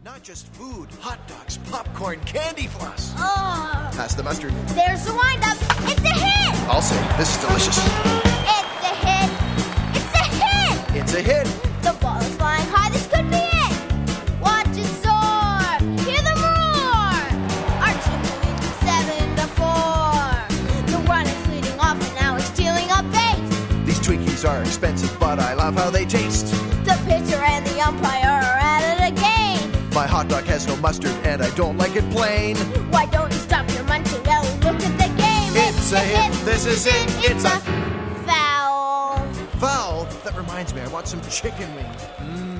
Not just food, hot dogs, popcorn, candy floss. Oh. Pass the mustard. There's the wind-up. It's a hit! I'll say, this is delicious. It's a hit! It's a hit! It's a hit. The ball is flying high. This could be it! Watch it soar! Hear them roar! Our team leads 7-4. The run is leading off and now it's stealing up base. These Twinkies are expensive, but I love how they taste. The pitcher and the umpire are at it again. My hot dog has no mustard, and I don't like it plain. Why don't you stop your munching, Ellie? Look at the game. It's a hit. This is it. It's a foul. foul. That reminds me, I want some chicken wings.